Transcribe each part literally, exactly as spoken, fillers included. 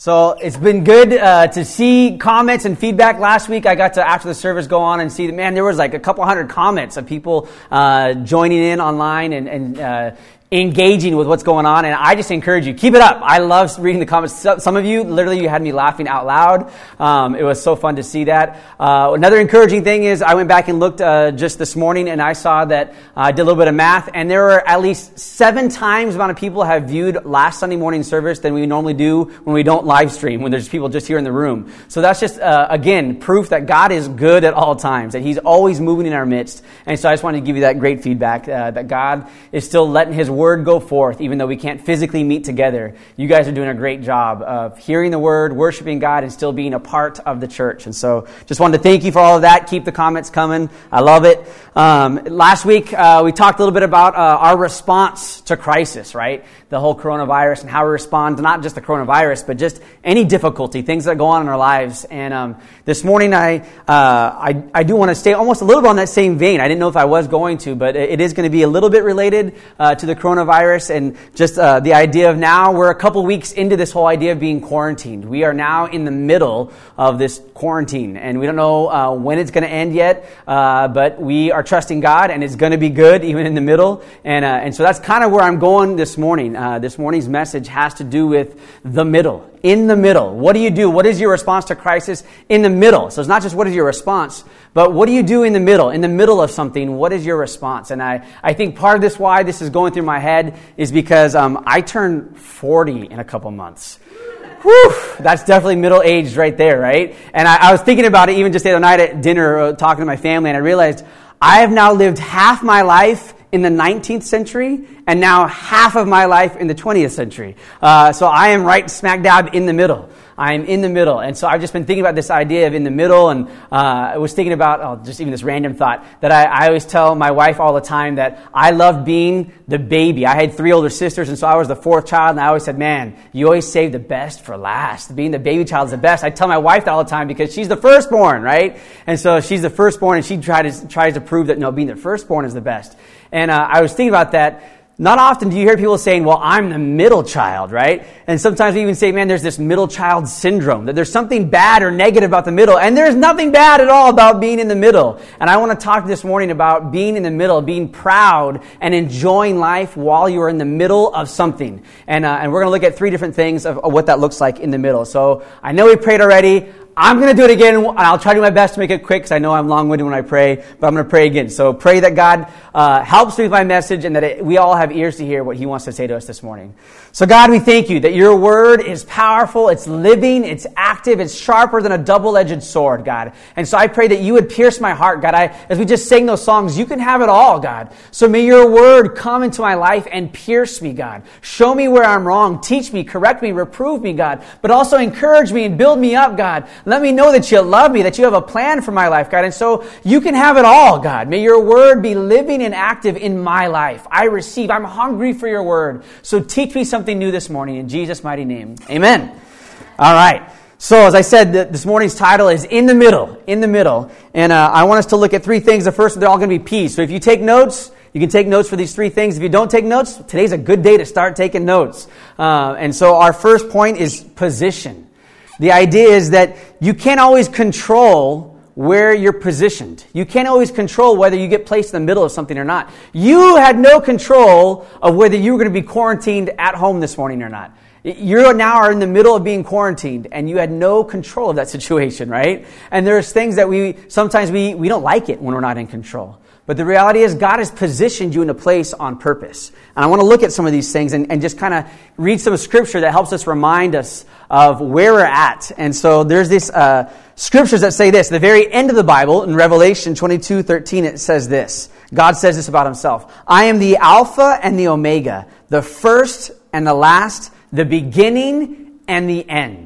So it's been good uh, to see comments and feedback. Last week I got to, after the service, go on and see that, man, there was like a couple hundred comments of people uh, joining in online and, and uh, engaging with what's going on. And I just encourage you, keep it up. I love reading the comments. Some of you, literally, you had me laughing out loud. Um, it was so fun to see that. Uh, another encouraging thing is I went back and looked uh, just this morning, and I saw that uh, I did a little bit of math, and there were at least seven times the amount of people have viewed last Sunday morning service than we normally do when we don't live stream, when there's people just here in the room. So that's just, uh, again, proof that God is good at all times, that He's always moving in our midst. And so I just wanted to give you that great feedback, uh, that God is still letting His Word Word go forth, even though we can't physically meet together. You guys are doing a great job of hearing the Word, worshiping God, and still being a part of the church. And so just wanted to thank you for all of that. Keep the comments coming. I love it. Um, last week, uh, we talked a little bit about uh, our response to crisis, right? The whole coronavirus and how we respond to not just the coronavirus, but just any difficulty, things that go on in our lives. And um, this morning, I, uh, I I do want to stay almost a little bit on that same vein. I didn't know if I was going to, but it is going to be a little bit related uh, to the coronavirus and just uh, the idea of now we're a couple weeks into this whole idea of being quarantined. We are now in the middle of this quarantine, and we don't know uh, when it's going to end yet, uh, but we are trusting God, and it's going to be good even in the middle. And uh, and so that's kind of where I'm going this morning. Uh, this morning's message has to do with the middle. In the middle. What do you do? What is your response to crisis in the middle? So it's not just what is your response, but what do you do in the middle? In the middle of something, what is your response? And I, I think part of this, why this is going through my head, is because um, I turn forty in a couple months. Whew, that's definitely middle-aged right there, right? And I, I was thinking about it even just the other night at dinner, uh, talking to my family, and I realized I have now lived half my life in the nineteenth century, and now half of my life in the twentieth century. Uh, so I am right smack dab in the middle. I am in the middle. And so I've just been thinking about this idea of in the middle, and uh, I was thinking about, oh, just even this random thought, that I, I always tell my wife all the time that I loved being the baby. I had three older sisters, and so I was the fourth child, and I always said, man, you always save the best for last. Being the baby child is the best. I tell my wife that all the time because she's the firstborn, right? And so she's the firstborn, and she tries to, tries to prove that, no, being the firstborn is the best. And uh, I was thinking about that. Not often do you hear people saying, well, I'm the middle child, right? And sometimes we even say, man, there's this middle child syndrome, that there's something bad or negative about the middle. And there's nothing bad at all about being in the middle. And I want to talk this morning about being in the middle, being proud and enjoying life while you're in the middle of something. And uh, and we're going to look at three different things of, of what that looks like in the middle. So I know we prayed already. I'm going to do it again, and I'll try to do my best to make it quick because I know I'm long-winded when I pray, but I'm going to pray again. So pray that God uh, helps me with my message and that it, we all have ears to hear what He wants to say to us this morning. So God, we thank You that Your Word is powerful, it's living, it's active, it's sharper than a double-edged sword, God. And so I pray that You would pierce my heart, God. I, as we just sang those songs, You can have it all, God. So may Your Word come into my life and pierce me, God. Show me where I'm wrong. Teach me, correct me, reprove me, God. But also encourage me and build me up, God. Let me know that You love me, that You have a plan for my life, God. And so You can have it all, God. May Your Word be living and active in my life. I receive. I'm hungry for Your Word. So teach me something new this morning in Jesus' mighty name. Amen. All right. So as I said, this morning's title is In the Middle. In the Middle. And uh, I want us to look at three things. The first, they're all going to be P's. So if you take notes, you can take notes for these three things. If you don't take notes, today's a good day to start taking notes. Uh, and so our first point is position. The idea is that you can't always control where you're positioned. You can't always control whether you get placed in the middle of something or not. You had no control of whether you were going to be quarantined at home this morning or not. You now are in the middle of being quarantined, and you had no control of that situation, right? And there's things that we, sometimes we, we don't like it when we're not in control. But the reality is God has positioned you in a place on purpose. And I want to look at some of these things and, and just kind of read some scripture that helps us remind us of where we're at. And so there's this uh, scriptures that say this. At the very end of the Bible, in Revelation twenty-two thirteen, it says this. God says this about Himself. I am the Alpha and the Omega, the first and the last, the beginning and the end.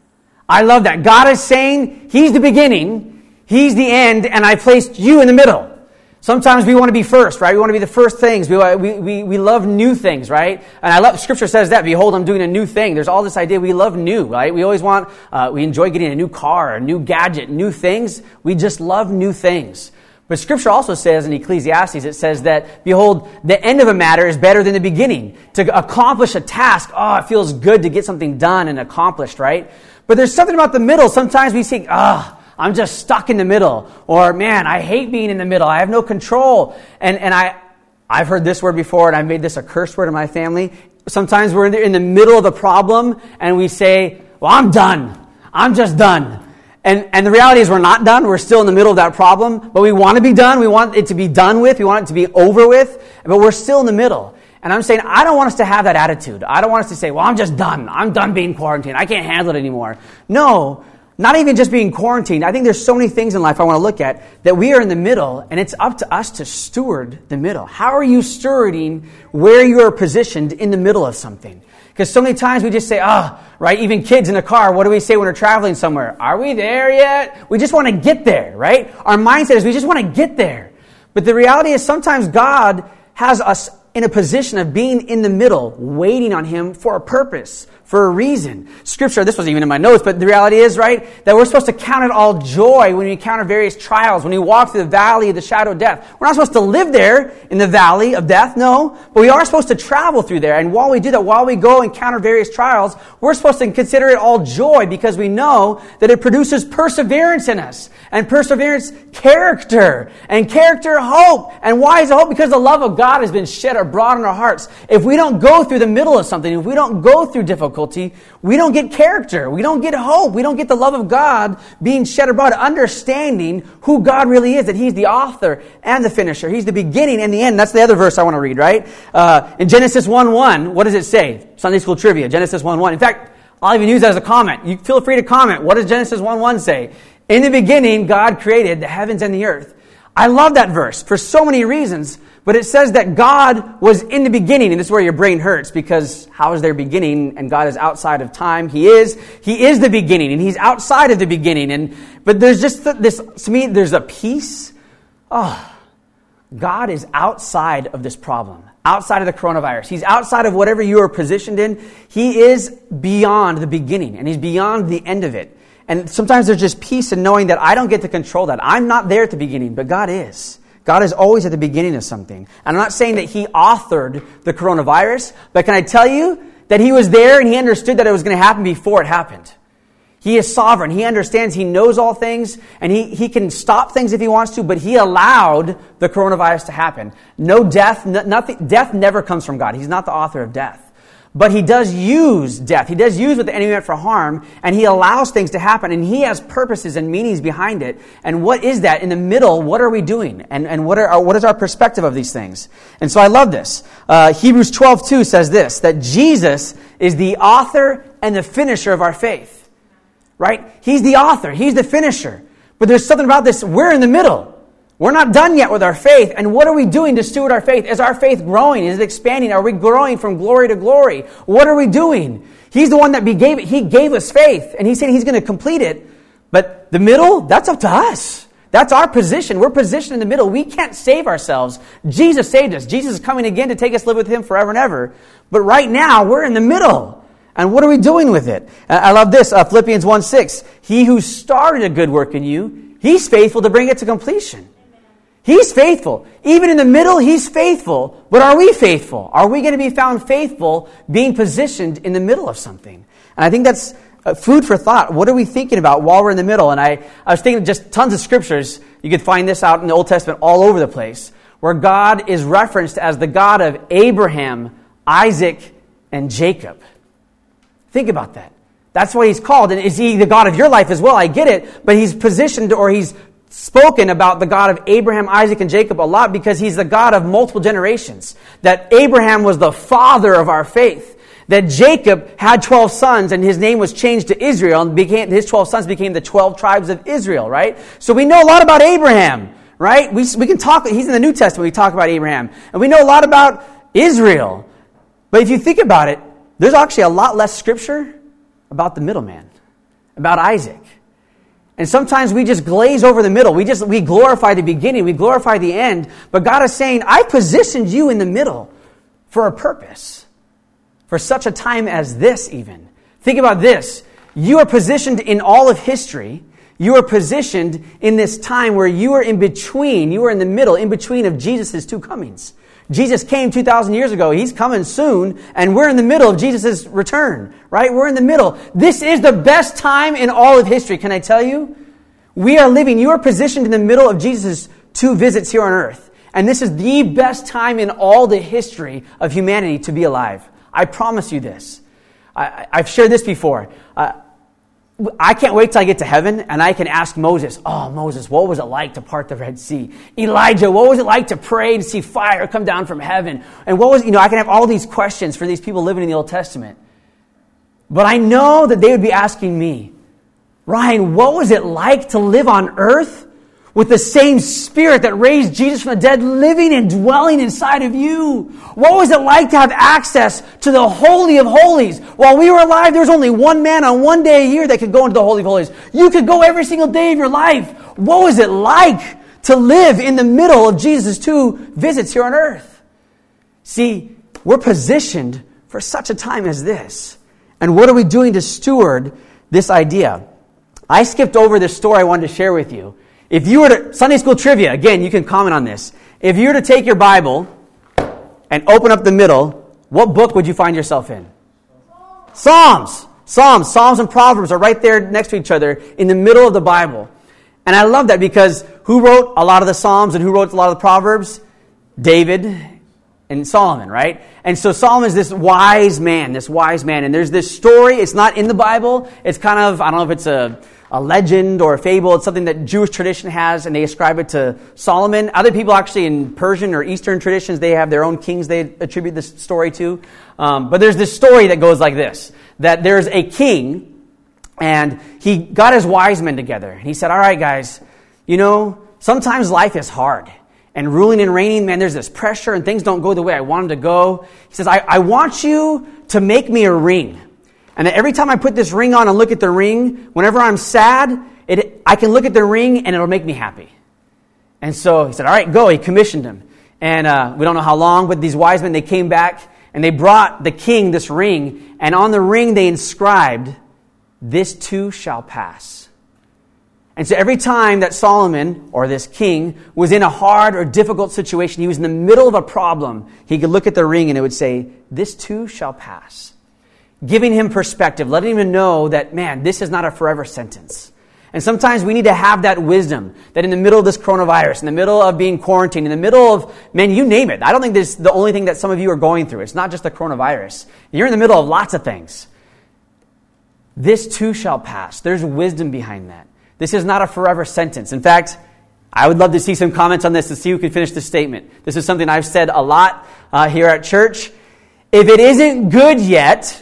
I love that. God is saying He's the beginning, He's the end, and I placed you in the middle. Sometimes we want to be first, right? We want to be the first things. We, we, we, we love new things, right? And I love, Scripture says that, behold, I'm doing a new thing. There's all this idea we love new, right? We always want, uh, we enjoy getting a new car, a new gadget, new things. We just love new things. But Scripture also says in Ecclesiastes, it says that, behold, the end of a matter is better than the beginning. To accomplish a task, oh, it feels good to get something done and accomplished, right? But there's something about the middle. Sometimes we think, ah, oh, I'm just stuck in the middle. Or, man, I hate being in the middle. I have no control. And and I, I've heard this word before, and I've made this a curse word in my family. Sometimes we're in the, in the middle of the problem, and we say, well, I'm done. I'm just done. And, and the reality is we're not done. We're still in the middle of that problem. But we want to be done. We want it to be done with. We want it to be over with. But we're still in the middle. And I'm saying I don't want us to have that attitude. I don't want us to say, well, I'm just done. I'm done being quarantined. I can't handle it anymore. No, not even just being quarantined. I think there's so many things in life I want to look at that we are in the middle, and it's up to us to steward the middle. How are you stewarding where you are positioned in the middle of something? Because so many times we just say, ah, oh, right? Even kids in a car, what do we say when we're traveling somewhere? Are we there yet? We just want to get there, right? Our mindset is we just want to get there. But the reality is sometimes God has us in a position of being in the middle, waiting on Him for a purpose, for a reason. Scripture, this wasn't even in my notes, but the reality is, right, that we're supposed to count it all joy when we encounter various trials, when we walk through the valley of the shadow of death. We're not supposed to live there in the valley of death, no, but we are supposed to travel through there. And while we do that, while we go encounter various trials, we're supposed to consider it all joy because we know that it produces perseverance in us. And perseverance, character. And character, hope. And why is it hope? Because the love of God has been shed abroad in our hearts. If we don't go through the middle of something, if we don't go through difficulty, we don't get character. We don't get hope. We don't get the love of God being shed abroad, understanding who God really is, that He's the author and the finisher. He's the beginning and the end. That's the other verse I want to read, right? Uh, in Genesis one one, what does it say? Sunday school trivia, Genesis one one. In fact, I'll even use that as a comment. You feel free to comment. What does Genesis one one say? In the beginning, God created the heavens and the earth. I love that verse for so many reasons, but it says that God was in the beginning, and this is where your brain hurts, because how is there beginning and God is outside of time? He is. He is the beginning, and He's outside of the beginning. And but there's just this, to me, there's a peace. Oh, God is outside of this problem, outside of the coronavirus. He's outside of whatever you are positioned in. He is beyond the beginning, and He's beyond the end of it. And sometimes there's just peace in knowing that I don't get to control that. I'm not there at the beginning, but God is. God is always at the beginning of something. And I'm not saying that He authored the coronavirus, but can I tell you that He was there and He understood that it was going to happen before it happened. He is sovereign. He understands. He knows all things, and he, he can stop things if He wants to, but He allowed the coronavirus to happen. No death, no, nothing, death never comes from God. He's not the author of death. But He does use death. He does use what the enemy meant for harm, and He allows things to happen, and He has purposes and meanings behind it. And what is that? In the middle, what are we doing? And, and what are our, what is our perspective of these things? And so I love this. Uh, Hebrews twelve two says this, that Jesus is the author and the finisher of our faith. Right? He's the author. He's the finisher. But there's something about this. We're in the middle. We're not done yet with our faith. And what are we doing to steward our faith? Is our faith growing? Is it expanding? Are we growing from glory to glory? What are we doing? He's the one that gave it. He gave us faith. And He said He's going to complete it. But the middle, that's up to us. That's our position. We're positioned in the middle. We can't save ourselves. Jesus saved us. Jesus is coming again to take us to live with Him forever and ever. But right now, we're in the middle. And what are we doing with it? I love this. Uh, Philippians one six. He who started a good work in you, He's faithful to bring it to completion. He's faithful. Even in the middle, He's faithful. But are we faithful? Are we going to be found faithful being positioned in the middle of something? And I think that's food for thought. What are we thinking about while we're in the middle? And I, I was thinking just tons of scriptures. You could find this out in the Old Testament all over the place, where God is referenced as the God of Abraham, Isaac, and Jacob. Think about that. That's what He's called. And is He the God of your life as well? I get it. But He's positioned, or He's spoken about the God of Abraham, Isaac, and Jacob a lot because He's the God of multiple generations. That Abraham was the father of our faith. That Jacob had twelve sons and his name was changed to Israel, and became, his twelve sons became the twelve tribes of Israel, right? So we know a lot about Abraham, right? We, we can talk, he's in the New Testament, we talk about Abraham. And we know a lot about Israel. But if you think about it, there's actually a lot less scripture about the middleman, about Isaac. And sometimes we just glaze over the middle. We just we glorify the beginning. We glorify the end. But God is saying, I positioned you in the middle for a purpose. For such a time as this even. Think about this. You are positioned in all of history. You are positioned in this time where you are in between, you are in the middle, in between of Jesus' two comings. Jesus came two thousand years ago. He's coming soon, and we're in the middle of Jesus' return, right? We're in the middle. This is the best time in all of history. Can I tell you? We are living, you are positioned in the middle of Jesus' two visits here on earth. And this is the best time in all the history of humanity to be alive. I promise you this. I, I've shared this before. Uh, I can't wait till I get to heaven and I can ask Moses, oh, Moses, what was it like to part the Red Sea? Elijah, what was it like to pray and see fire come down from heaven? And what was, you know, I can have all these questions for these people living in the Old Testament. But I know that they would be asking me, Ryan, what was it like to live on earth with the same Spirit that raised Jesus from the dead living and dwelling inside of you? What was it like to have access to the Holy of Holies? While we were alive, there was only one man on one day a year that could go into the Holy of Holies. You could go every single day of your life. What was it like to live in the middle of Jesus' two visits here on earth? See, we're positioned for such a time as this. And what are we doing to steward this idea? I skipped over this story I wanted to share with you. If you were to, Sunday school trivia, again, you can comment on this. If you were to take your Bible and open up the middle, what book would you find yourself in? Psalms. Psalms. Psalms and Proverbs are right there next to each other in the middle of the Bible. And I love that because who wrote a lot of the Psalms and who wrote a lot of the Proverbs? David and Solomon, right? And so Solomon is this wise man, this wise man. And there's this story. It's not in the Bible. It's kind of, I don't know if it's a... a legend or a fable. It's something that Jewish tradition has, and they ascribe it to Solomon. Other people actually in Persian or Eastern traditions, they have their own kings they attribute this story to. Um, but there's this story that goes like this, that there's a king, and he got his wise men together. And he said, all right, guys, you know, sometimes life is hard. And ruling and reigning, man, there's this pressure, and things don't go the way I want them to go. He says, I, I want you to make me a ring. And every time I put this ring on and look at the ring, whenever I'm sad, it, I can look at the ring and it'll make me happy. And so he said, all right, go. He commissioned him. And uh, we don't know how long, but these wise men, they came back and they brought the king this ring. And on the ring they inscribed, this too shall pass. And so every time that Solomon, or this king, was in a hard or difficult situation, he was in the middle of a problem, he could look at the ring and it would say, this too shall pass. Giving him perspective, letting him know that, man, this is not a forever sentence. And sometimes we need to have that wisdom, that in the middle of this coronavirus, in the middle of being quarantined, in the middle of, man, you name it. I don't think this is the only thing that some of you are going through. It's not just the coronavirus. You're in the middle of lots of things. This too shall pass. There's wisdom behind that. This is not a forever sentence. In fact, I would love to see some comments on this to see who can finish this statement. This is something I've said a lot uh, here at church. If it isn't good yet,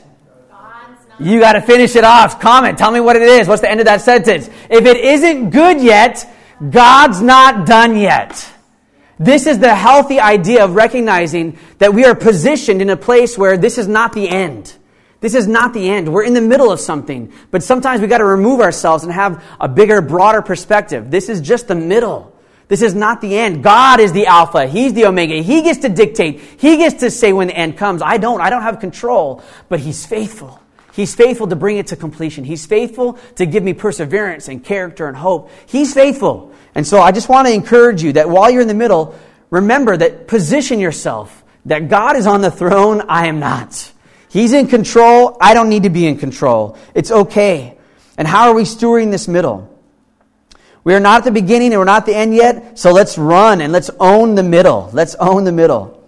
you got to finish it off. Comment. Tell me what it is. What's the end of that sentence? If it isn't good yet, God's not done yet. This is the healthy idea of recognizing that we are positioned in a place where this is not the end. This is not the end. We're in the middle of something. But sometimes we got to remove ourselves and have a bigger, broader perspective. This is just the middle. This is not the end. God is the Alpha. He's the Omega. He gets to dictate. He gets to say when the end comes. I don't. I don't have control. But He's faithful. He's faithful to bring it to completion. He's faithful to give me perseverance and character and hope. He's faithful. And so I just want to encourage you that while you're in the middle, remember that position yourself, that God is on the throne, I am not. He's in control, I don't need to be in control. It's okay. And how are we stewarding this middle? We are not at the beginning and we're not at the end yet, so let's run and let's own the middle. Let's own the middle.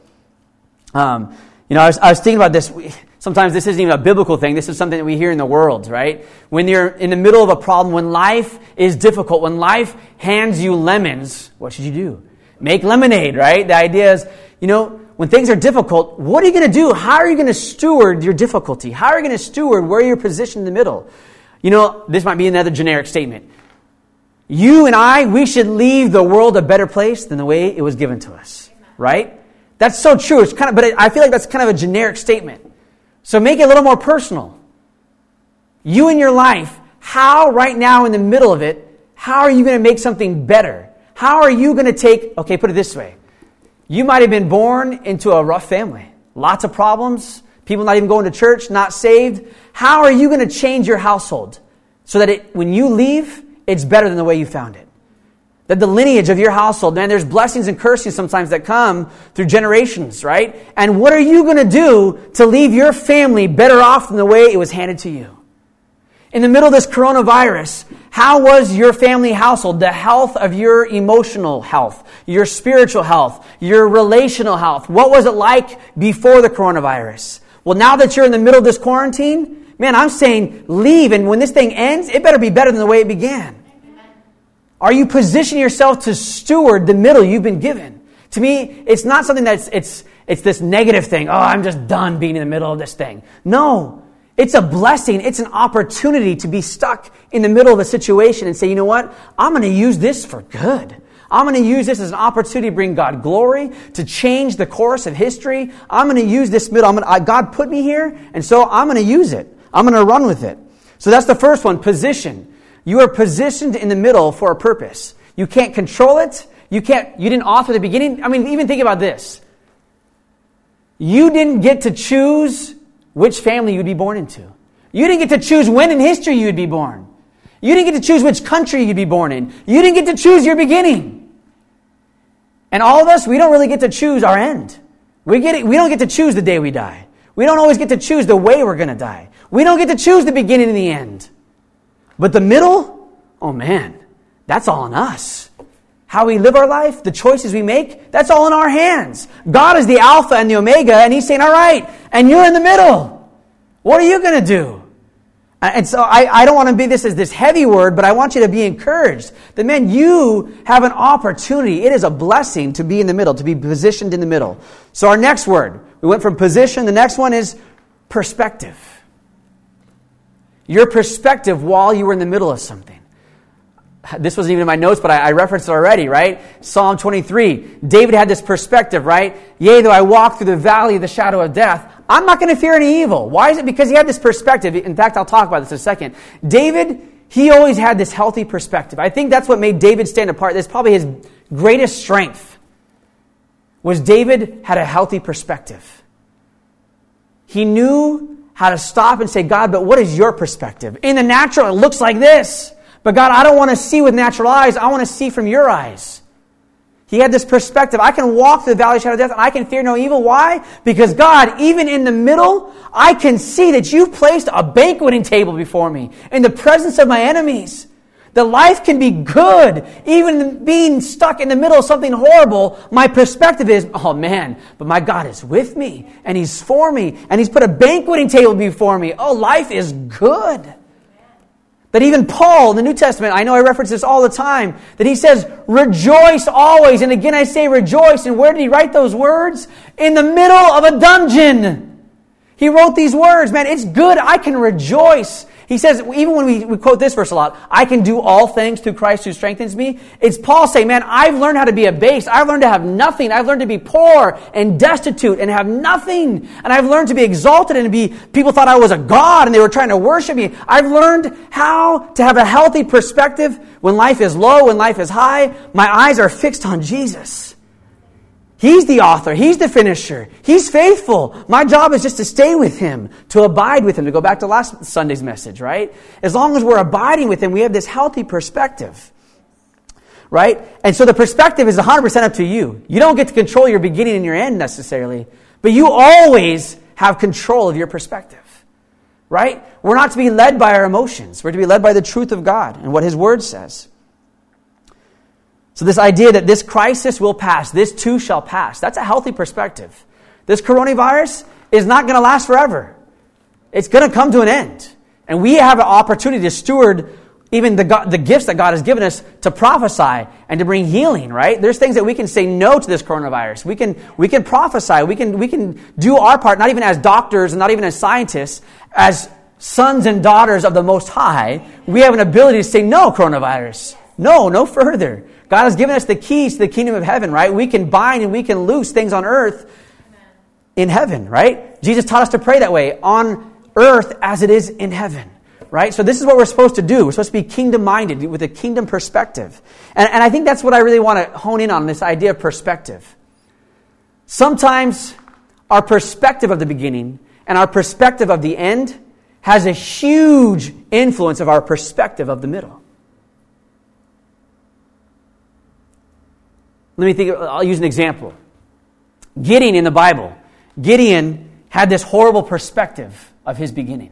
Um, you know, I was, I was thinking about this. We, Sometimes this isn't even a biblical thing. This is something that we hear in the world, right? When you're in the middle of a problem, when life is difficult, when life hands you lemons, what should you do? Make lemonade, right? The idea is, you know, when things are difficult, what are you going to do? How are you going to steward your difficulty? How are you going to steward where you're positioned in the middle? You know, this might be another generic statement. You and I, we should leave the world a better place than the way it was given to us, right? That's so true. It's kind of, but I feel like that's kind of a generic statement. So make it a little more personal. You in your life, how right now in the middle of it, how are you going to make something better? How are you going to take, okay, put it this way. You might have been born into a rough family. Lots of problems. People not even going to church, not saved. How are you going to change your household so that it, when you leave, it's better than the way you found it. That the lineage of your household, man, there's blessings and cursings sometimes that come through generations, right? And what are you going to do to leave your family better off than the way it was handed to you? In the middle of this coronavirus, how was your family household, the health of your emotional health, your spiritual health, your relational health? What was it like before the coronavirus? Well, now that you're in the middle of this quarantine, man, I'm saying leave, and when this thing ends, it better be better than the way it began. Are you positioning yourself to steward the middle you've been given? To me, it's not something that's, it's, it's this negative thing. Oh, I'm just done being in the middle of this thing. No, it's a blessing. It's an opportunity to be stuck in the middle of a situation and say, you know what? I'm going to use this for good. I'm going to use this as an opportunity to bring God glory, to change the course of history. I'm going to use this middle. I'm going to, God put me here, and so I'm going to use it. I'm going to run with it. So that's the first one, position. You are positioned in the middle for a purpose. You can't control it. You can't, you didn't author the beginning. I mean, even think about this. You didn't get to choose which family you'd be born into. You didn't get to choose when in history you'd be born. You didn't get to choose which country you'd be born in. You didn't get to choose your beginning. And all of us, we don't really get to choose our end. We get it, we don't get to choose the day we die. We don't always get to choose the way we're going to die. We don't get to choose the beginning and the end. But the middle, oh man, that's all on us. How we live our life, the choices we make, that's all in our hands. God is the Alpha and the Omega, and He's saying, all right, and you're in the middle. What are you going to do? And so I, I don't want to be this as this heavy word, but I want you to be encouraged that, man, you have an opportunity. It is a blessing to be in the middle, to be positioned in the middle. So our next word, we went from position. The next one is perspective. Your perspective while you were in the middle of something. This wasn't even in my notes, but I, I referenced it already, right? Psalm twenty-three. David had this perspective, right? Yea, though I walk through the valley of the shadow of death, I'm not going to fear any evil. Why is it? Because he had this perspective. In fact, I'll talk about this in a second. David, he always had this healthy perspective. I think that's what made David stand apart. That's probably his greatest strength, was David had a healthy perspective. He knew how to stop and say, God, but what is your perspective? In the natural, it looks like this. But God, I don't want to see with natural eyes. I want to see from your eyes. He had this perspective. I can walk through the valley of the shadow of death and I can fear no evil. Why? Because God, even in the middle, I can see that you've placed a banqueting table before me in the presence of my enemies. The life can be good. Even being stuck in the middle of something horrible, my perspective is, oh man, but my God is with me and He's for me and He's put a banqueting table before me. Oh, life is good. That even Paul in the New Testament, I know I reference this all the time, that he says, rejoice always. And again I say rejoice. And where did he write those words? In the middle of a dungeon. He wrote these words, man, it's good. I can rejoice. He says, even when we, we quote this verse a lot, I can do all things through Christ who strengthens me. It's Paul saying, man, I've learned how to be abased. I've learned to have nothing. I've learned to be poor and destitute and have nothing. And I've learned to be exalted and to be, people thought I was a god and they were trying to worship me. I've learned how to have a healthy perspective when life is low, when life is high. My eyes are fixed on Jesus. He's the author. He's the finisher. He's faithful. My job is just to stay with Him, to abide with Him, to go back to last Sunday's message, right? As long as we're abiding with Him, we have this healthy perspective, right? And so the perspective is one hundred percent up to you. You don't get to control your beginning and your end necessarily, but you always have control of your perspective, right? We're not to be led by our emotions. We're to be led by the truth of God and what His Word says. So this idea that this crisis will pass, this too shall pass, that's a healthy perspective. This coronavirus is not going to last forever. It's going to come to an end. And we have an opportunity to steward even the, God, the gifts that God has given us to prophesy and to bring healing, right? There's things that we can say no to this coronavirus. We can, we can prophesy. We can, we can do our part, not even as doctors and not even as scientists, as sons and daughters of the Most High. We have an ability to say, no, coronavirus. No, no further. God has given us the keys to the kingdom of heaven, right? We can bind and we can loose things on earth in heaven, right? Jesus taught us to pray that way, on earth as it is in heaven, right? So this is what we're supposed to do. We're supposed to be kingdom-minded with a kingdom perspective. And, and I think that's what I really want to hone in on, this idea of perspective. Sometimes our perspective of the beginning and our perspective of the end has a huge influence of our perspective of the middle. Let me think, I'll use an example. Gideon in the Bible. Gideon had this horrible perspective of his beginning.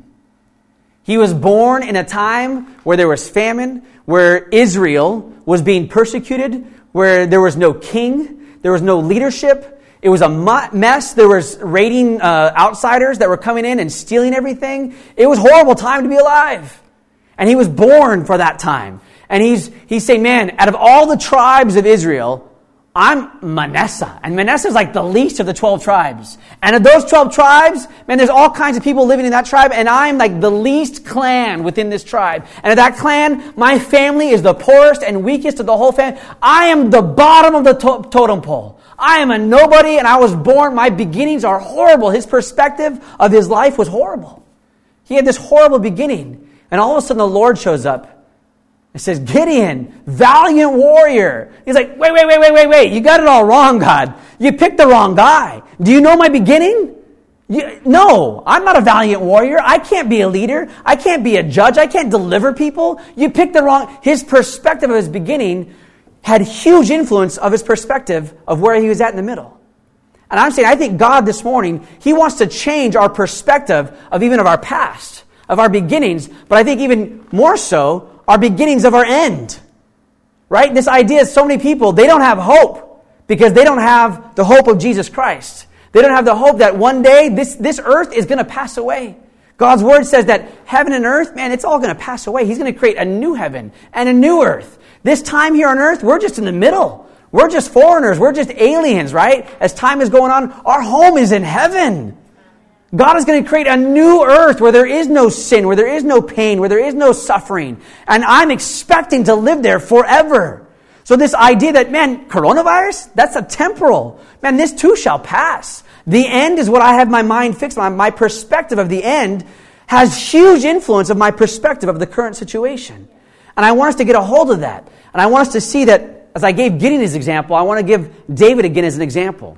He was born in a time where there was famine, where Israel was being persecuted, where there was no king, there was no leadership. It was a mess. There was raiding uh, outsiders that were coming in and stealing everything. It was a horrible time to be alive. And he was born for that time. And he's he's saying, man, out of all the tribes of Israel, I'm Manasseh. And Manasseh is like the least of the twelve tribes. And of those twelve tribes, man, there's all kinds of people living in that tribe. And I'm like the least clan within this tribe. And of that clan, my family is the poorest and weakest of the whole family. I am the bottom of the to- totem pole. I am a nobody, and I was born. My beginnings are horrible. His perspective of his life was horrible. He had this horrible beginning. And all of a sudden the Lord shows up. It says, Gideon, valiant warrior. He's like, wait, wait, wait, wait, wait, wait. You got it all wrong, God. You picked the wrong guy. Do you know my beginning? You, no, I'm not a valiant warrior. I can't be a leader. I can't be a judge. I can't deliver people. You picked the wrong... His perspective of his beginning had huge influence of his perspective of where he was at in the middle. And I'm saying, I think God this morning, He wants to change our perspective of even of our past, of our beginnings, but I think even more so, our beginnings of our end. Right? This idea is so many people, they don't have hope because they don't have the hope of Jesus Christ. They don't have the hope that one day this, this earth is going to pass away. God's Word says that heaven and earth, man, it's all going to pass away. He's going to create a new heaven and a new earth. This time here on earth, we're just in the middle. We're just foreigners. We're just aliens, right? As time is going on, our home is in heaven. God is going to create a new earth where there is no sin, where there is no pain, where there is no suffering. And I'm expecting to live there forever. So this idea that, man, coronavirus, that's a temporal. Man, this too shall pass. The end is what I have my mind fixed on. My perspective of the end has huge influence of my perspective of the current situation. And I want us to get a hold of that. And I want us to see that, as I gave Gideon as an example, I want to give David again as an example.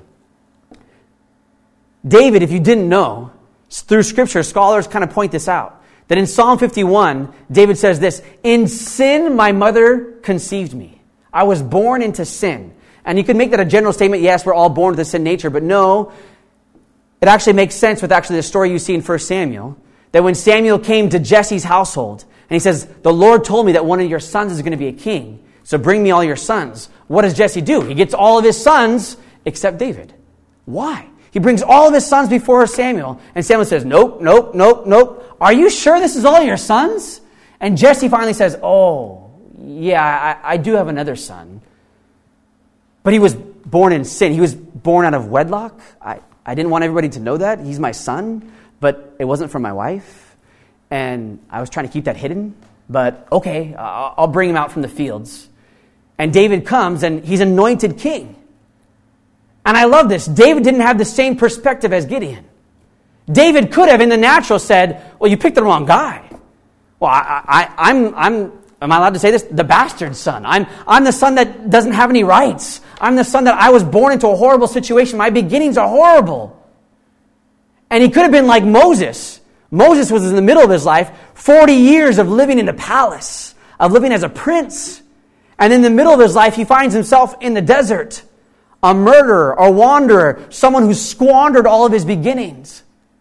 David, if you didn't know, through Scripture, scholars kind of point this out, that in Psalm fifty-one, David says this, in sin my mother conceived me. I was born into sin. And you could make that a general statement, yes, we're all born with a sin nature, but no, it actually makes sense with actually the story you see in First Samuel, that when Samuel came to Jesse's household, and he says, the Lord told me that one of your sons is going to be a king, so bring me all your sons. What does Jesse do? He gets all of his sons except David. Why? He brings all of his sons before Samuel, and Samuel says, nope, nope, nope, nope. Are you sure this is all your sons? And Jesse finally says, oh, yeah, I, I do have another son. But he was born in sin. He was born out of wedlock. I, I didn't want everybody to know that. He's my son, but it wasn't from my wife. And I was trying to keep that hidden. But okay, I'll, I'll bring him out from the fields. And David comes, and he's anointed king. And I love this. David didn't have the same perspective as Gideon. David could have, in the natural, said, well, you picked the wrong guy. Well, I, I, I'm, I'm, am I allowed to say this? The bastard son. I'm, I'm the son that doesn't have any rights. I'm the son that I was born into a horrible situation. My beginnings are horrible. And he could have been like Moses. Moses was in the middle of his life, forty years of living in the palace, of living as a prince. And in the middle of his life, he finds himself in the desert, a murderer, a wanderer, someone who squandered all of his beginnings.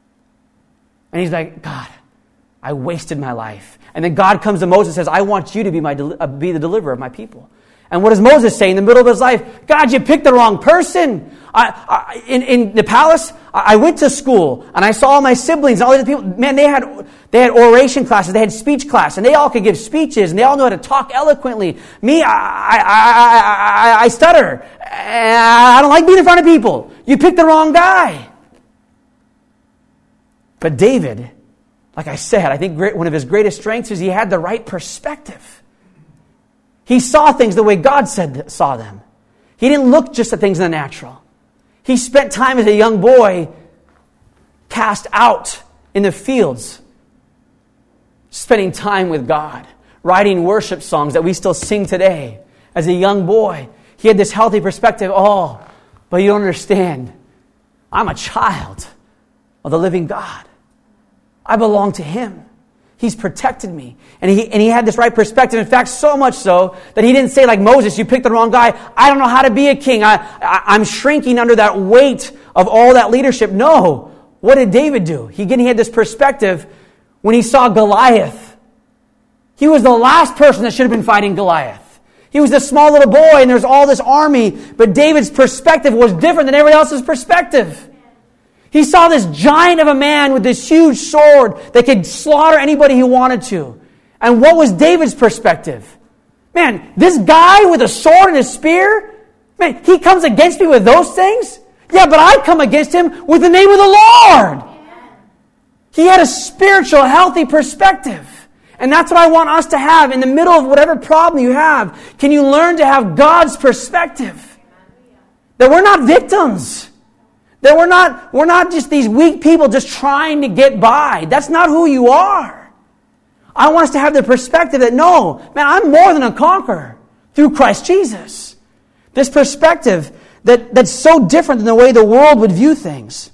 And he's like, God, I wasted my life. And then God comes to Moses and says, I want you to be my uh, be the deliverer of my people. And what does Moses say in the middle of his life? God, you picked the wrong person. I, I, in, in the palace, I went to school and I saw all my siblings and all these people. Man, they had they had oration classes, they had speech class, and they all could give speeches, and they all know how to talk eloquently. Me, I I I, I, I stutter. I don't like being in front of people. You picked the wrong guy. But David, like I said, I think one of his greatest strengths is he had the right perspective. He saw things the way God said saw them. He didn't look just at things in the natural. He spent time as a young boy cast out in the fields, spending time with God, writing worship songs that we still sing today. As a young boy, he had this healthy perspective. Oh, but you don't understand. I'm a child of the living God. I belong to Him. He's protected me. And he, and he had this right perspective. In fact, so much so that he didn't say like Moses, you picked the wrong guy. I don't know how to be a king. I, I, I'm shrinking under that weight of all that leadership. No. What did David do? He, again, he had this perspective when he saw Goliath. He was the last person that should have been fighting Goliath. He was this small little boy and there's all this army. But David's perspective was different than everybody else's perspective. He saw this giant of a man with this huge sword that could slaughter anybody he wanted to. And what was David's perspective? Man, this guy with a sword and a spear, man, he comes against me with those things? Yeah, but I come against him with the name of the Lord. He had a spiritual, healthy perspective. And that's what I want us to have in the middle of whatever problem you have. Can you learn to have God's perspective? That we're not victims. That we're not, we're not just these weak people just trying to get by. That's not who you are. I want us to have the perspective that no, man, I'm more than a conqueror through Christ Jesus. This perspective that, that's so different than the way the world would view things.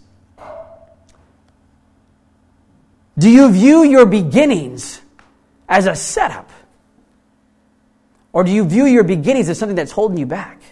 Do you view your beginnings as a setup? Or do you view your beginnings as something that's holding you back?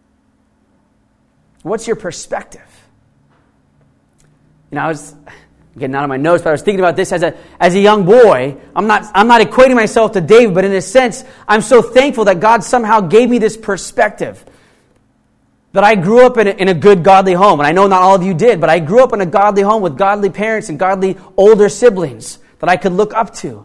What's your perspective? You know, I was getting out of my notes, but I was thinking about this as a as a young boy. I'm not I'm not equating myself to David, but in a sense, I'm so thankful that God somehow gave me this perspective. That I grew up in a, in a good, godly home. And I know not all of you did, but I grew up in a godly home with godly parents and godly older siblings that I could look up to.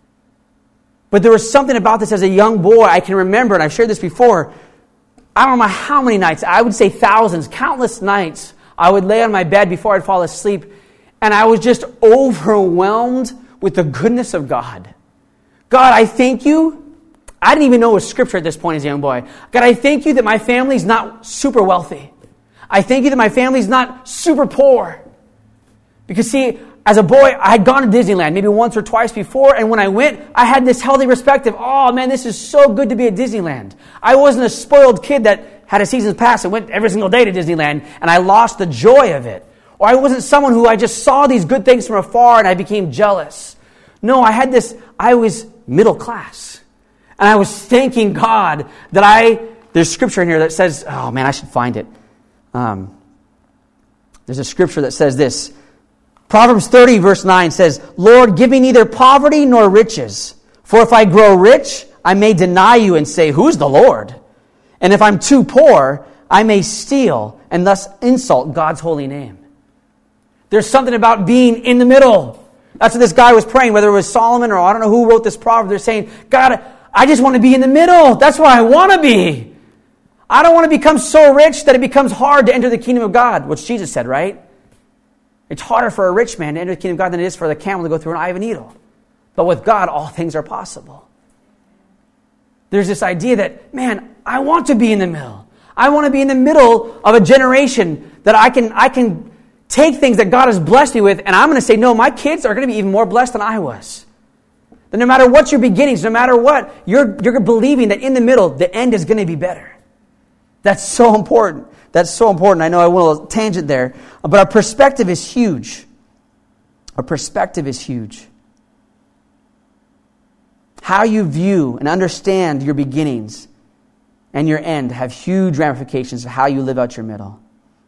But there was something about this as a young boy I can remember, and I've shared this before. I don't know how many nights, I would say thousands, countless nights, I would lay on my bed before I'd fall asleep, and I was just overwhelmed with the goodness of God. God, I thank you. I didn't even know it was scripture at this point as a young boy. God, I thank you that my family's not super wealthy. I thank you that my family's not super poor. Because see, as a boy, I had gone to Disneyland maybe once or twice before, and when I went, I had this healthy perspective. Oh man, this is so good to be at Disneyland. I wasn't a spoiled kid that had a season's pass and went every single day to Disneyland, and I lost the joy of it. Or I wasn't someone who I just saw these good things from afar and I became jealous. No, I had this, I was middle class. And I was thanking God that I, there's scripture in here that says, oh man, I should find it. Um, there's a scripture that says this. Proverbs thirty verse nine says, Lord, give me neither poverty nor riches. For if I grow rich, I may deny you and say, who's the Lord? And if I'm too poor, I may steal and thus insult God's holy name. There's something about being in the middle. That's what this guy was praying, whether it was Solomon or I don't know who wrote this proverb. They're saying, God, I just want to be in the middle. That's where I want to be. I don't want to become so rich that it becomes hard to enter the kingdom of God, which Jesus said, right? It's harder for a rich man to enter the kingdom of God than it is for the camel to go through an eye of a needle. But with God, all things are possible. There's this idea that, man, I want to be in the middle. I want to be in the middle of a generation that I can I can take things that God has blessed me with, and I'm going to say, no, my kids are going to be even more blessed than I was. That no matter what your beginnings, no matter what, you're, you're believing that in the middle, the end is going to be better. That's so important. That's so important. I know I went a little tangent there, but our perspective is huge. Our perspective is huge. How you view and understand your beginnings and your end have huge ramifications of how you live out your middle.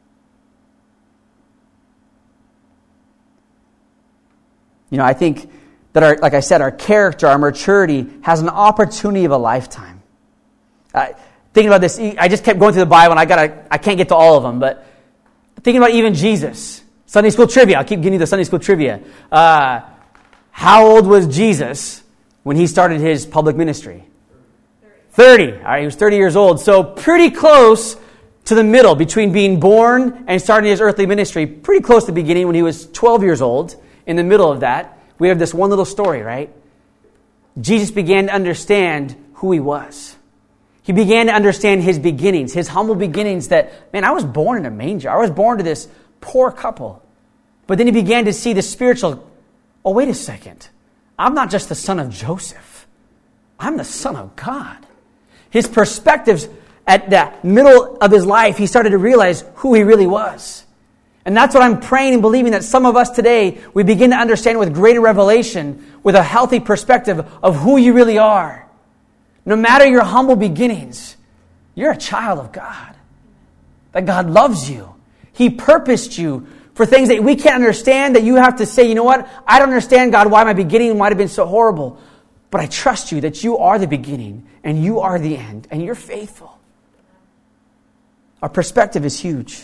You know, I think that, our, like I said, our character, our maturity has an opportunity of a lifetime. Uh, thinking about this, I just kept going through the Bible, and I gotta, I can't get to all of them, but thinking about even Jesus. Sunday school trivia. I'll keep giving you the Sunday school trivia. Uh, how old was Jesus when he started his public ministry? thirty. All right, he was thirty years old. So pretty close to the middle between being born and starting his earthly ministry. Pretty close to the beginning when he was twelve years old. In the middle of that, we have this one little story, right? Jesus began to understand who he was. He began to understand his beginnings, his humble beginnings that, man, I was born in a manger. I was born to this poor couple. But then he began to see the spiritual, oh, wait a second. I'm not just the son of Joseph. I'm the son of God. His perspectives at the middle of his life, he started to realize who he really was. And that's what I'm praying and believing, that some of us today, we begin to understand with greater revelation, with a healthy perspective of who you really are. No matter your humble beginnings, you're a child of God. That God loves you. He purposed you for things that we can't understand, that you have to say, you know what? I don't understand, God, why my beginning might have been so horrible. But I trust you that you are the beginning and you are the end and you're faithful. Our perspective is huge.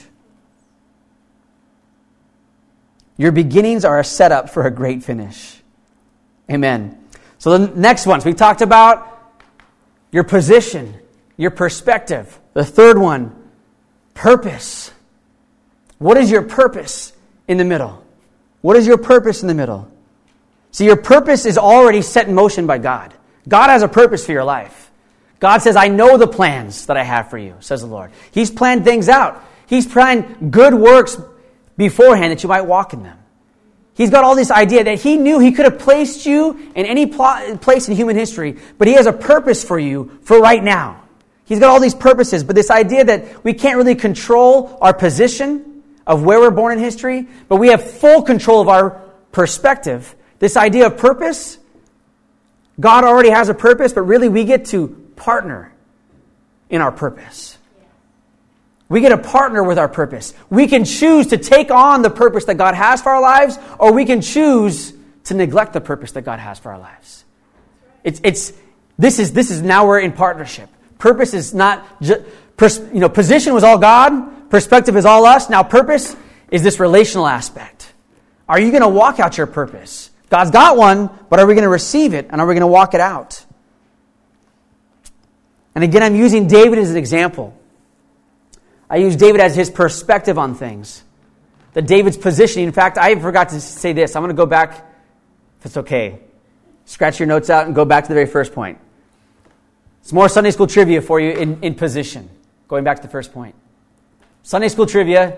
Your beginnings are a setup for a great finish. Amen. So the next ones, we talked about your position, your perspective. The third one, purpose. What is your purpose in the middle? What is your purpose in the middle? See, your purpose is already set in motion by God. God has a purpose for your life. God says, I know the plans that I have for you, says the Lord. He's planned things out. He's planned good works beforehand that you might walk in them. He's got all this idea that He knew He could have placed you in any pl- place in human history, but He has a purpose for you for right now. He's got all these purposes, but this idea that we can't really control our position of where we're born in history, but we have full control of our perspective. This idea of purpose, God already has a purpose, but really we get to partner in our purpose. We get to partner with our purpose. We can choose to take on the purpose that God has for our lives, or we can choose to neglect the purpose that God has for our lives. It's it's this is this is now we're in partnership. Purpose is not just, you know, position was all God, perspective is all us. Now purpose is this relational aspect. Are you going to walk out your purpose? God's got one, but are we going to receive it and are we going to walk it out? And again, I'm using David as an example. I use David as his perspective on things. That David's positioning. In fact, I forgot to say this. I'm going to go back, if it's okay. Scratch your notes out and go back to the very first point. It's more Sunday school trivia for you in, in position. Going back to the first point. Sunday school trivia.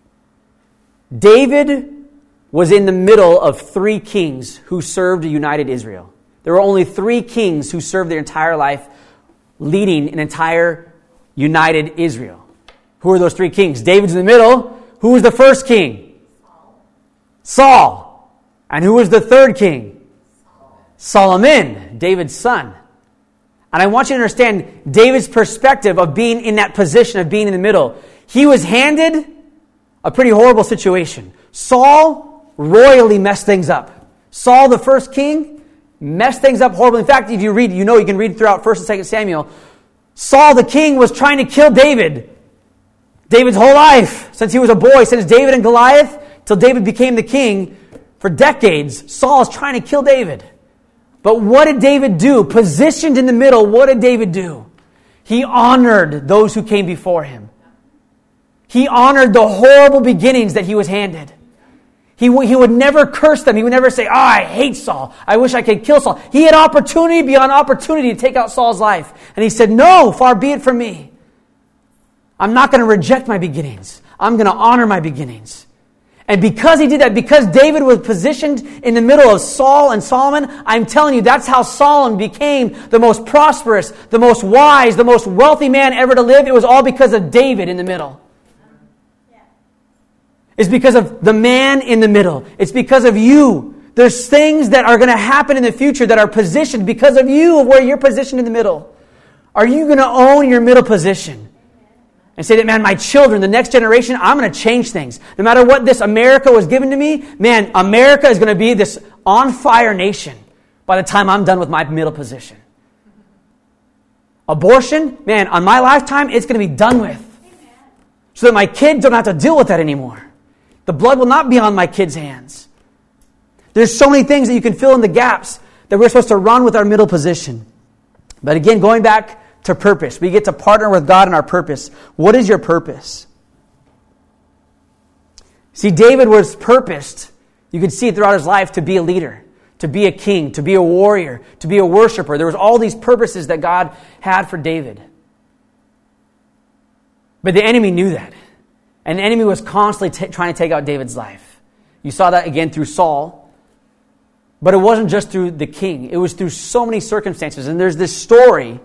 David was in the middle of three kings who served a united Israel. There were only three kings who served their entire life leading an entire united Israel. Who are those three kings? David's in the middle. Who was the first king? Saul. Saul. And who was the third king? Solomon, David's son. And I want you to understand David's perspective of being in that position of being in the middle. He was handed a pretty horrible situation. Saul royally messed things up. Saul, the first king, messed things up horribly. In fact, if you read, you know you can read throughout First and Second Samuel. Saul, the king, was trying to kill David. David's whole life, since he was a boy, since David and Goliath, till David became the king, for decades, Saul is trying to kill David. But what did David do? Positioned in the middle, what did David do? He honored those who came before him. He honored the horrible beginnings that he was handed. He, w- he would never curse them. He would never say, oh, I hate Saul. I wish I could kill Saul. He had opportunity beyond opportunity to take out Saul's life. And he said, no, far be it from me. I'm not going to reject my beginnings. I'm going to honor my beginnings. And because he did that, because David was positioned in the middle of Saul and Solomon, I'm telling you, that's how Solomon became the most prosperous, the most wise, the most wealthy man ever to live. It was all because of David in the middle. It's because of the man in the middle. It's because of you. There's things that are going to happen in the future that are positioned because of you, of where you're positioned in the middle. Are you going to own your middle position? And say that, man, my children, the next generation, I'm going to change things. No matter what this America was given to me, man, America is going to be this on-fire nation by the time I'm done with my middle position. Abortion, man, on my lifetime, it's going to be done with. So that my kids don't have to deal with that anymore. The blood will not be on my kids' hands. There's so many things that you can fill in the gaps that we're supposed to run with our middle position. But again, going back to purpose. We get to partner with God in our purpose. What is your purpose? See, David was purposed, you can see it throughout his life, to be a leader, to be a king, to be a warrior, to be a worshiper. There was all these purposes that God had for David. But the enemy knew that. And the enemy was constantly t- trying to take out David's life. You saw that again through Saul. But it wasn't just through the king. It was through so many circumstances. And there's this story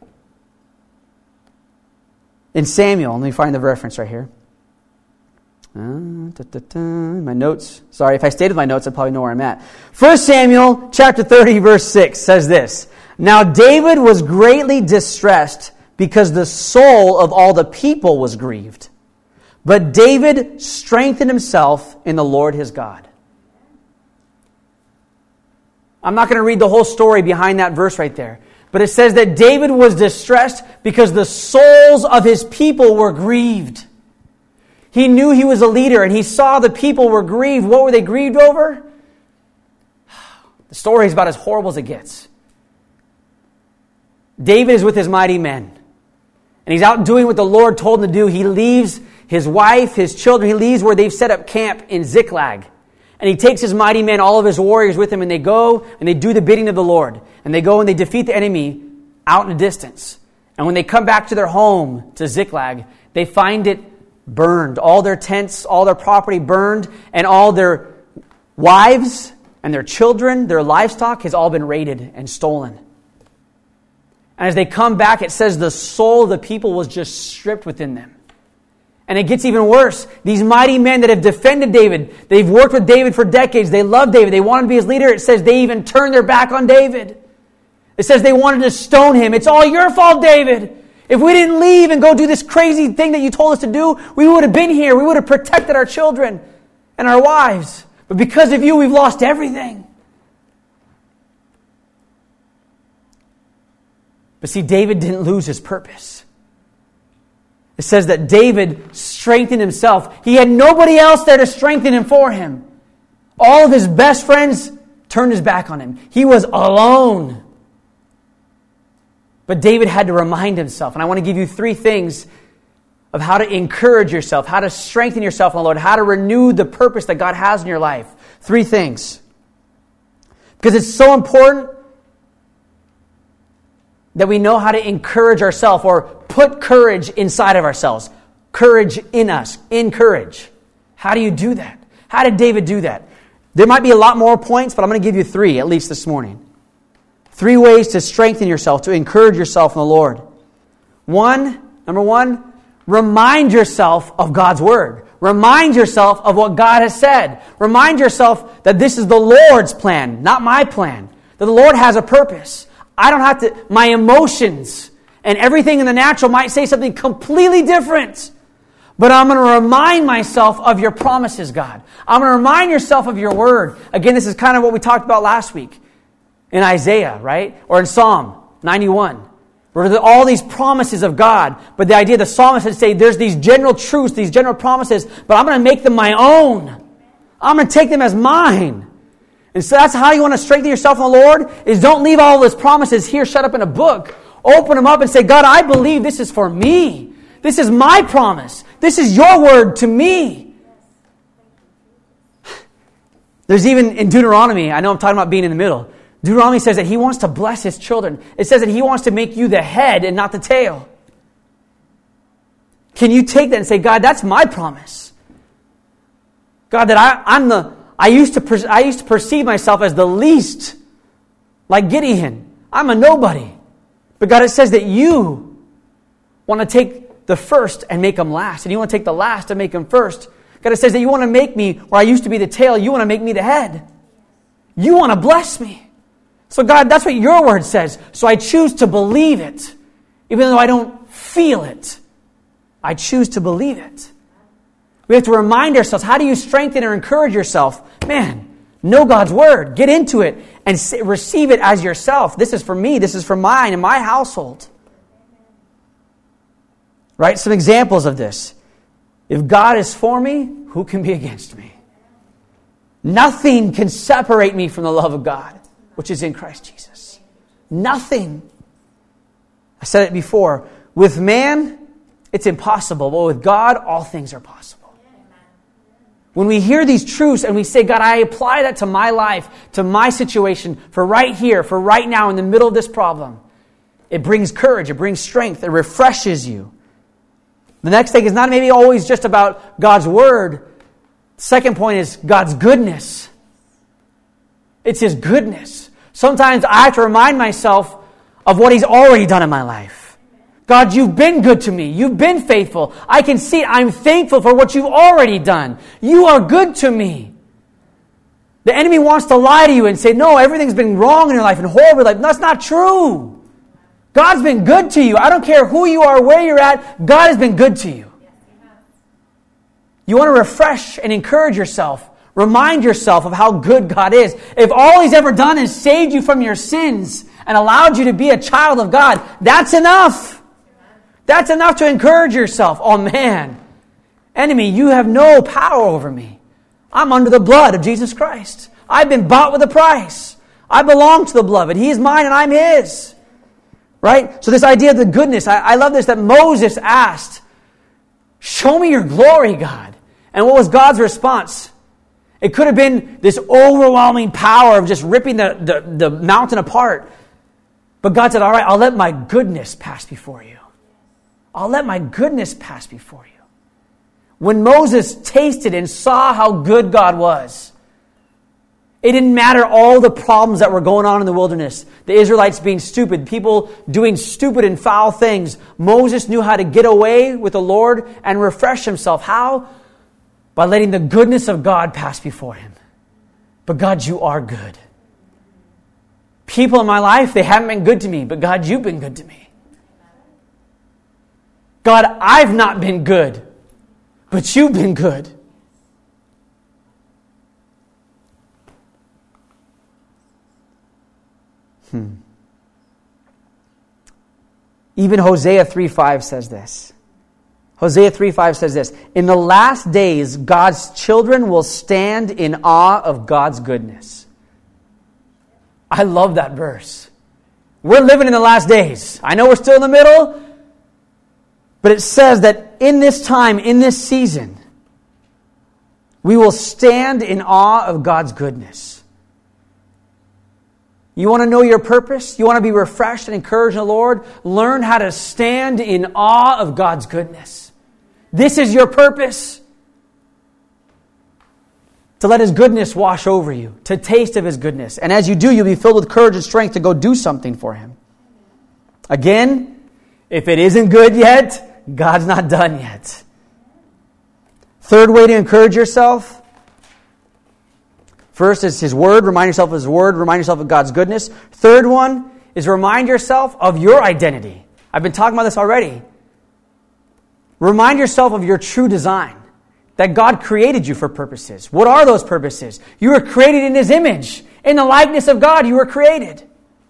in Samuel. Let me find the reference right here. Uh, da, da, da, my notes. Sorry, if I stayed with my notes, I'd probably know where I'm at. First Samuel chapter thirty, verse six says this. Now David was greatly distressed because the soul of all the people was grieved. But David strengthened himself in the Lord his God. I'm not going to read the whole story behind that verse right there. But it says that David was distressed because the souls of his people were grieved. He knew he was a leader and he saw the people were grieved. What were they grieved over? The story is about as horrible as it gets. David is with his mighty men. And he's out doing what the Lord told him to do. He leaves his wife, his children. He leaves where they've set up camp in Ziklag. And he takes his mighty men, all of his warriors with him, and they go and they do the bidding of the Lord. And they go and they defeat the enemy out in the distance. And when they come back to their home, to Ziklag, they find it burned. All their tents, all their property burned, and all their wives and their children, their livestock has all been raided and stolen. And as they come back, it says the soul of the people was just stripped within them. And it gets even worse. These mighty men that have defended David, they've worked with David for decades, they love David, they want to be his leader. It says they even turned their back on David. It says they wanted to stone him. It's all your fault, David. If we didn't leave and go do this crazy thing that you told us to do, we would have been here. We would have protected our children and our wives. But because of you, we've lost everything. But see, David didn't lose his purpose. It says that David strengthened himself. He had nobody else there to strengthen him for him. All of his best friends turned his back on him. He was alone. But David had to remind himself. And I want to give you three things of how to encourage yourself, how to strengthen yourself in the Lord, how to renew the purpose that God has in your life. Three things. Because it's so important that we know how to encourage ourselves or put courage inside of ourselves. Courage in us. Encourage. How do you do that? How did David do that? There might be a lot more points, but I'm going to give you three, at least this morning. Three ways to strengthen yourself, to encourage yourself in the Lord. One, number one, remind yourself of God's Word. Remind yourself of what God has said. Remind yourself that this is the Lord's plan, not my plan. That the Lord has a purpose. I don't have to, my emotions and everything in the natural might say something completely different. But I'm going to remind myself of your promises, God. I'm going to remind yourself of your word. Again, this is kind of what we talked about last week in Isaiah, right? Or in Psalm ninety-one. Where there are all these promises of God. But the idea, the psalmist would say, there's these general truths, these general promises, but I'm going to make them my own. I'm going to take them as mine. And so that's how you want to strengthen yourself in the Lord, is don't leave all those promises here shut up in a book. Open them up and say, God, I believe this is for me. This is my promise. This is your word to me. There's even in Deuteronomy, I know I'm talking about being in the middle. Deuteronomy says that he wants to bless his children. It says that he wants to make you the head and not the tail. Can you take that and say, God, that's my promise. God, that I, I'm the, I used to, per, I used to perceive myself as the least, like Gideon. I'm a nobody. But God, it says that you want to take the first and make them last. And you want to take the last and make them first. God, it says that you want to make me, where I used to be the tail, you want to make me the head. You want to bless me. So God, that's what your word says. So I choose to believe it. Even though I don't feel it. I choose to believe it. We have to remind ourselves, how do you strengthen or encourage yourself? Man, know God's word. Get into it and receive it as yourself. This is for me. This is for mine and my household. Right? Some examples of this. If God is for me, who can be against me? Nothing can separate me from the love of God, which is in Christ Jesus. Nothing. I said it before. With man, it's impossible. But with God, all things are possible. When we hear these truths and we say, God, I apply that to my life, to my situation, for right here, for right now, in the middle of this problem, it brings courage, it brings strength, it refreshes you. The next thing is not maybe always just about God's word. The second point is God's goodness. It's His goodness. Sometimes I have to remind myself of what He's already done in my life. God, you've been good to me. You've been faithful. I can see it. I'm thankful for what you've already done. You are good to me. The enemy wants to lie to you and say, no, everything's been wrong in your life and horrible life. No, that's not true. God's been good to you. I don't care who you are, where you're at. God has been good to you. You want to refresh and encourage yourself. Remind yourself of how good God is. If all He's ever done is saved you from your sins and allowed you to be a child of God, that's enough. That's enough to encourage yourself. Oh man, enemy, you have no power over me. I'm under the blood of Jesus Christ. I've been bought with a price. I belong to the beloved. He is mine and I'm His. Right? So this idea of the goodness, I, I love this, that Moses asked, show me your glory, God. And what was God's response? It could have been this overwhelming power of just ripping the, the, the mountain apart. But God said, all right, I'll let my goodness pass before you. I'll let my goodness pass before you. When Moses tasted and saw how good God was, it didn't matter all the problems that were going on in the wilderness. The Israelites being stupid, people doing stupid and foul things. Moses knew how to get away with the Lord and refresh himself. How? By letting the goodness of God pass before him. But God, you are good. People in my life, they haven't been good to me, but God, you've been good to me. God, I've not been good, but you've been good. Hmm. Even Hosea three five says this. Hosea three five says this. In the last days, God's children will stand in awe of God's goodness. I love that verse. We're living in the last days. I know we're still in the middle, but it says that in this time, in this season, we will stand in awe of God's goodness. You want to know your purpose? You want to be refreshed and encouraged in the Lord? Learn how to stand in awe of God's goodness. This is your purpose. To let His goodness wash over you. To taste of His goodness. And as you do, you'll be filled with courage and strength to go do something for Him. Again, if it isn't good yet, God's not done yet. Third way to encourage yourself. First is His Word. Remind yourself of His Word. Remind yourself of God's goodness. Third one is remind yourself of your identity. I've been talking about this already. Remind yourself of your true design. That God created you for purposes. What are those purposes? You were created in His image. In the likeness of God, you were created.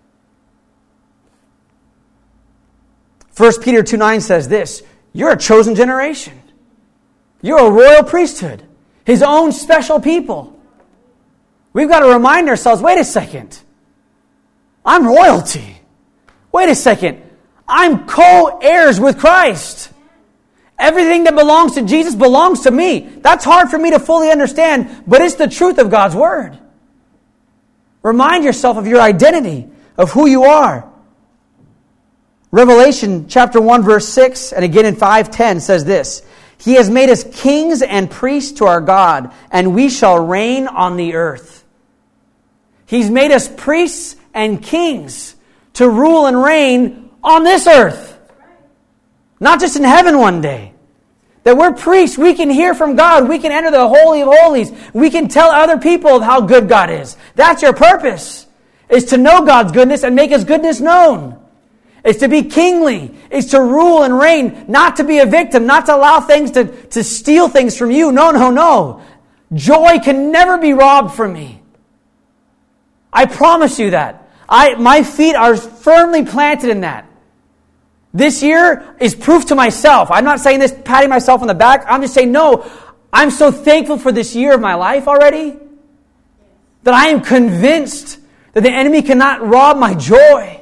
First Peter two nine says this. You're a chosen generation. You're a royal priesthood. His own special people. We've got to remind ourselves, wait a second. I'm royalty. Wait a second. I'm co-heirs with Christ. Everything that belongs to Jesus belongs to me. That's hard for me to fully understand, but it's the truth of God's Word. Remind yourself of your identity, of who you are. Revelation chapter one verse six, and again in five ten says this. He has made us kings and priests to our God, and we shall reign on the earth. He's made us priests and kings to rule and reign on this earth. Not just in heaven one day. That we're priests. We can hear from God. We can enter the Holy of Holies. We can tell other people of how good God is. That's your purpose. Is to know God's goodness and make His goodness known. It's to be kingly. It's to rule and reign. Not to be a victim. Not to allow things to, to steal things from you. No, no, no. Joy can never be robbed from me. I promise you that. I, my feet are firmly planted in that. This year is proof to myself. I'm not saying this patting myself on the back. I'm just saying, no, I'm so thankful for this year of my life already that I am convinced that the enemy cannot rob my joy.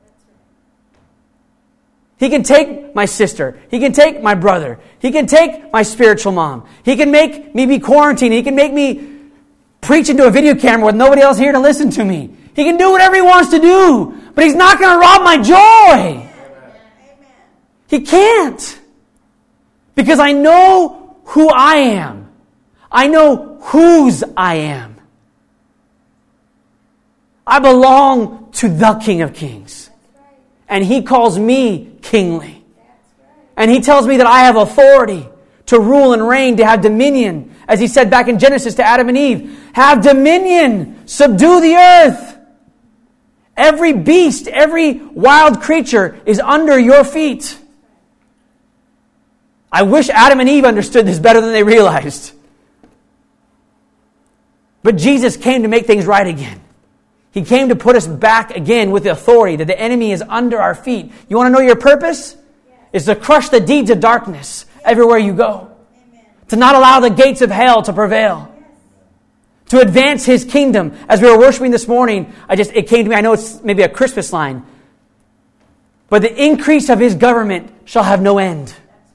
He can take my sister. He can take my brother. He can take my spiritual mom. He can make me be quarantined. He can make me preach into a video camera with nobody else here to listen to me. He can do whatever He wants to do, but He's not going to rob my joy. He can't. Because I know who I am. I know whose I am. I belong to the King of Kings. And He calls me kingly. And He tells me that I have authority to rule and reign, to have dominion. As He said back in Genesis to Adam and Eve, have dominion, subdue the earth. Every beast, every wild creature is under your feet. I wish Adam and Eve understood this better than they realized. But Jesus came to make things right again. He came to put us back again with the authority that the enemy is under our feet. You want to know your purpose? It's to crush the deeds of darkness everywhere you go. Amen. To not allow the gates of hell to prevail. Yes. To advance His kingdom. As we were worshiping this morning, I just it came to me, I know it's maybe a Christmas line. But the increase of His government shall have no end.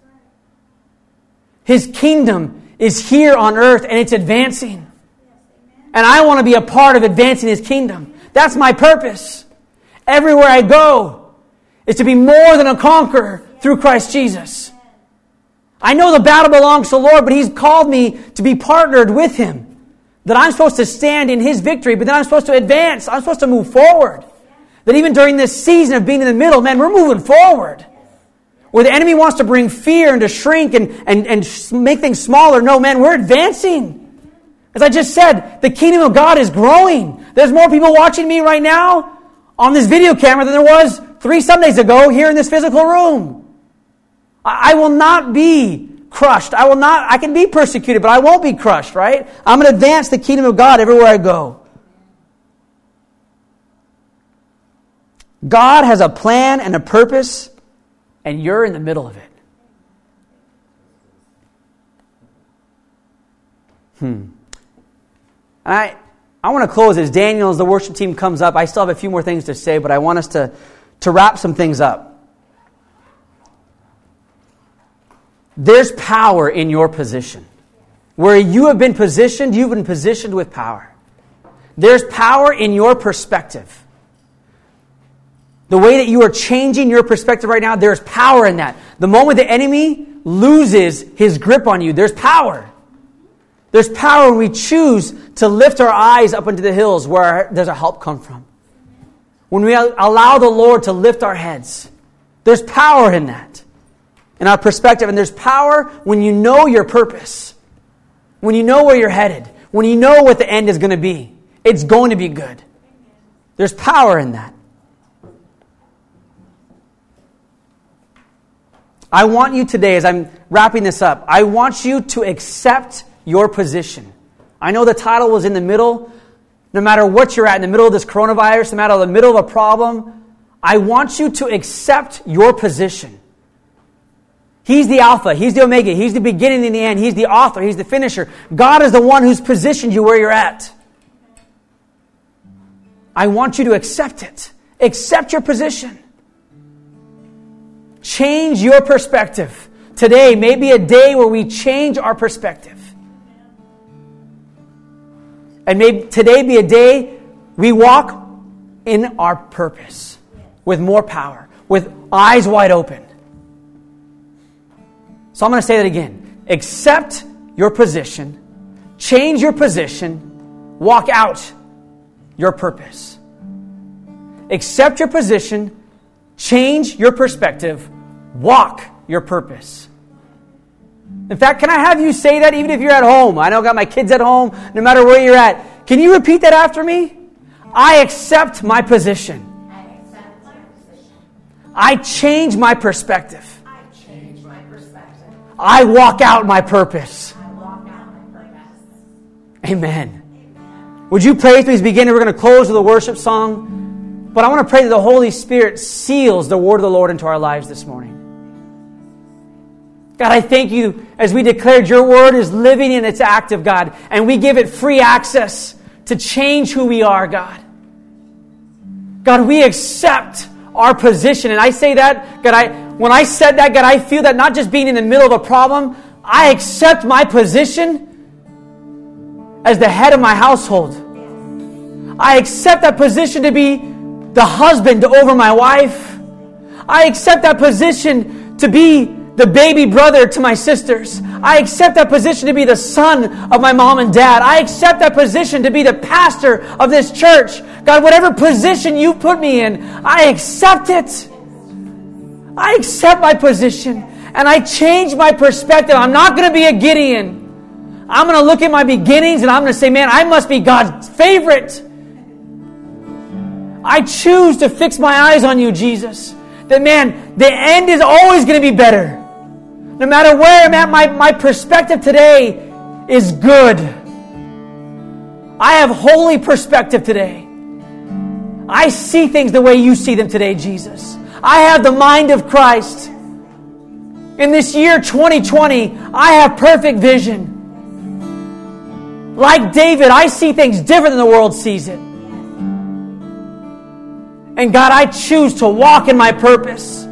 His kingdom is here on earth and it's advancing. And I want to be a part of advancing His kingdom. That's my purpose. Everywhere I go is to be more than a conqueror through Christ Jesus. I know the battle belongs to the Lord, but He's called me to be partnered with Him. That I'm supposed to stand in His victory, but then I'm supposed to advance. I'm supposed to move forward. That even during this season of being in the middle, man, we're moving forward. Where the enemy wants to bring fear and to shrink and, and, and make things smaller. No, man, we're advancing. As I just said, the kingdom of God is growing. There's more people watching me right now on this video camera than there was three Sundays ago here in this physical room. I, I will not be crushed. I will not, I can be persecuted, but I won't be crushed, right? I'm going to advance the kingdom of God everywhere I go. God has a plan and a purpose, and you're in the middle of it. Hmm. I I want to close as Daniel, as the worship team comes up. I still have a few more things to say, but I want us to, to wrap some things up. There's power in your position. Where you have been positioned, you've been positioned with power. There's power in your perspective. The way that you are changing your perspective right now, there's power in that. The moment the enemy loses his grip on you, there's power. There's power when we choose to lift our eyes up into the hills where our, there's our help come from. When we allow the Lord to lift our heads, there's power in that, in our perspective. And there's power when you know your purpose, when you know where you're headed, when you know what the end is going to be. It's going to be good. There's power in that. I want you today, as I'm wrapping this up, I want you to accept your position. I know the title was in the middle. No matter what you're at, in the middle of this coronavirus, no matter the middle of a problem, I want you to accept your position. He's the Alpha. He's the Omega. He's the beginning and the end. He's the author. He's the finisher. God is the one who's positioned you where you're at. I want you to accept it. Accept your position. Change your perspective. Today may be a day where we change our perspective. And may today be a day we walk in our purpose with more power, with eyes wide open. So I'm going to say that again. Accept your position, change your position, walk out your purpose. Accept your position, change your perspective, walk your purpose. In fact, can I have you say that even if you're at home? I know I've got my kids at home, no matter where you're at. Can you repeat that after me? I accept my position. I accept my position. I change my perspective. I change my perspective. I walk out my purpose. I walk out my purpose. Amen. Amen. Would you pray with me as we begin? We're going to close with a worship song. But I want to pray that the Holy Spirit seals the word of the Lord into our lives this morning. God, I thank you as we declared your word is living and it's active, God. And we give it free access to change who we are, God. God, we accept our position. And I say that, God, I when I said that, God, I feel that not just being in the middle of a problem, I accept my position as the head of my household. I accept that position to be the husband over my wife. I accept that position to be the baby brother to my sisters. I accept that position to be the son of my mom and dad. I accept that position to be the pastor of this church. God, whatever position you put me in, I accept it. I accept my position. And I changed my perspective. I'm not going to be a Gideon. I'm going to look at my beginnings and I'm going to say, man, I must be God's favorite. I choose to fix my eyes on you, Jesus. That, man, the end is always going to be better. No matter where I'm at, my, my perspective today is good. I have holy perspective today. I see things the way you see them today, Jesus. I have the mind of Christ. In this year twenty twenty, I have perfect vision. Like David, I see things different than the world sees it. And God, I choose to walk in my purpose.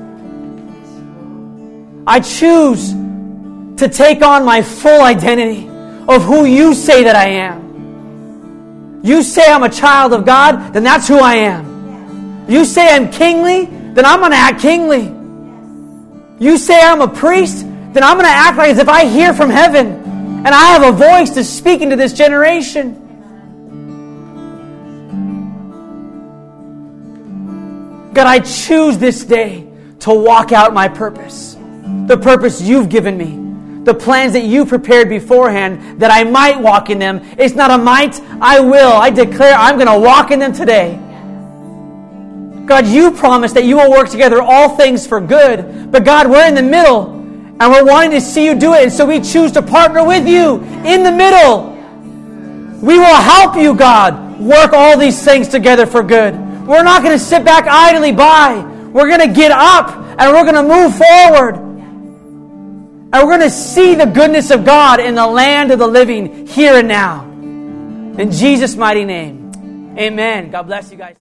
I choose to take on my full identity of who you say that I am. You say I'm a child of God, then that's who I am. You say I'm kingly, then I'm going to act kingly. You say I'm a priest, then I'm going to act like as if I hear from heaven and I have a voice to speak into this generation. God, I choose this day to walk out my purpose. The purpose you've given me. The plans that you prepared beforehand that I might walk in them. It's not a might, I will. I declare I'm going to walk in them today. God, you promised that you will work together all things for good. But God, we're in the middle and we're wanting to see you do it. And so we choose to partner with you in the middle. We will help you, God, work all these things together for good. We're not going to sit back idly by. We're going to get up and we're going to move forward. And we're going to see the goodness of God in the land of the living here and now. In Jesus' mighty name, amen. God bless you guys.